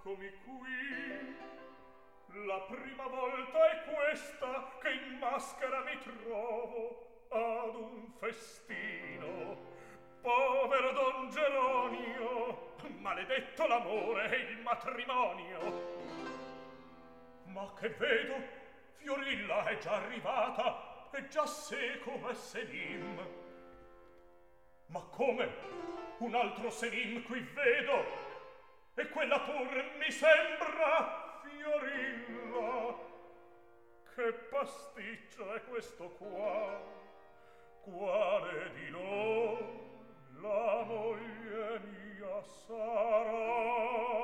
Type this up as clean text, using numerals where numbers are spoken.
eccomi qui. La prima volta è questa che in maschera mi trovo ad un festino. Povero Don Geronio, maledetto l'amore e il matrimonio. Ma che vedo? Fiorilla è già arrivata e già seco è Selim. Ma come? Un altro Selim qui vedo, e quella pur mi sembra Fiorilla. Che pasticcio è questo qua? Quale di loro la moglie mia sarà?